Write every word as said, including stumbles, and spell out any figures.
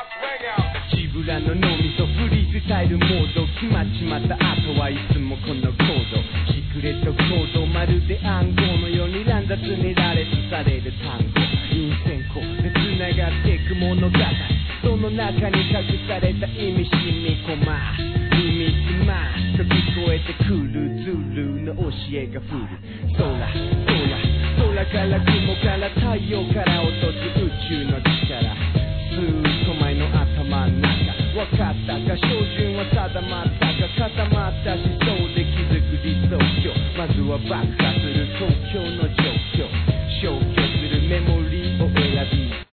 ジブラの脳みそフリースタイルモード決まっちまった後はいつもこのコードシークレットコードまるで暗号のように乱雑に羅列される単語陰線項で繋がっていく物語その中に隠された意味染み込ま耳すまと聞こえてくるズルの教えが降る空空空から雲から太陽から落とす宇宙の力ずっと前の頭の中分かったか照準は定まったか固まった思想で気づく理想郷まずは爆破する東京の状況